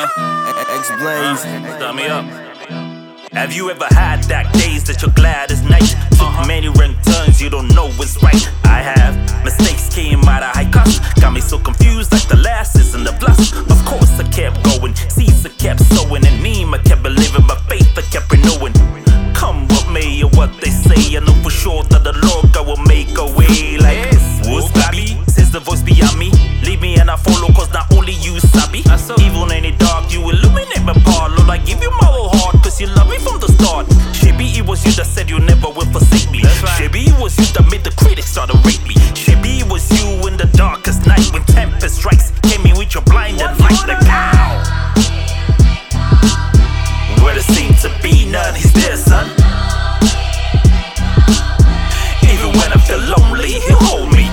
X-Blaze. Start me up. Have you ever had that days that you're glad as night? Took many wrong turns, you don't know what's right. I have. Mistakes came out of high cost. Got me so confused like the lasses and the plus. Of course I kept going, seeds I kept sowing. And me, I kept believing, my faith I kept renewing. Come what may or what they say, I know for sure that the Lord God will make a way. Like, what's Bobby? Says the voice beyond me. Leave me and I follow, cause not only you sabi. Even in the dark, you illuminate my path. Lord, I give you my whole heart, cause you love me from the start. Maybe it was you that said you never will forsake me. Maybe it was you that made the critics start to rate me. Maybe it was you in the darkest night when tempest strikes. Came in with your blinded light like pow. Where there seemed to be none, he's there, son. Even when I feel lonely, he'll hold me.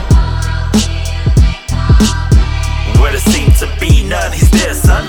Where there seemed to be none, he's there, son.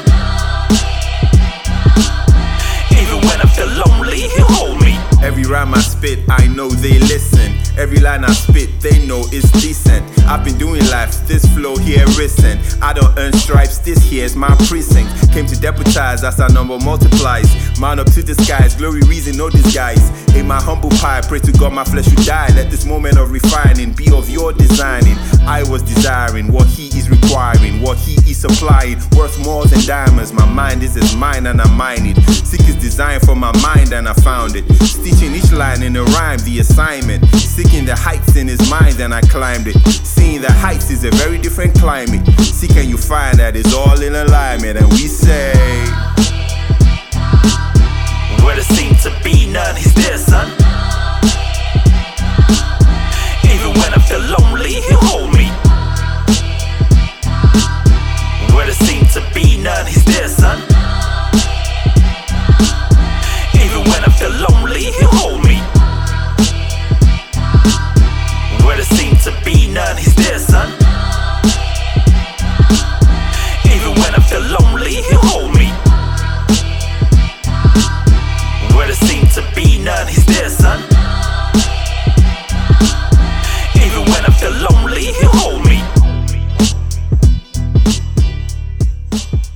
Even when I feel lonely, he'll hold me. Every rhyme I spit, I know they listen. Every line I spit, they know it's decent. I've been doing life, this flow here isn't. I don't earn stripes, this here's my precinct. Came to deputize as our number multiplies. Man up to the skies, glory reason, no disguise. In my humble pie, pray to God my flesh should die. Let this moment of refining be of your designing. I was desiring what he is requiring, what he is supplying, worth more than diamonds. My mind is his mine and I mine it. Seek his design for my mind and I found it. Stitching each line in a rhyme, the assignment. Seeking the heights in his mind and I climbed it. Seeing the heights is a very different climate. Seek and you find that it's all in alignment. And we say, where there seemed to be none, he's there, son. Even when I feel lonely, he'll hold me. Where there seemed to be none, he's there, son. Even when I feel lonely, he'll hold me. Where there seemed to be none, he's there, son. Even when I feel lonely, he'll hold me. Where there seemed to be none, he's there, son. Even when I feel lonely, he'll hold me.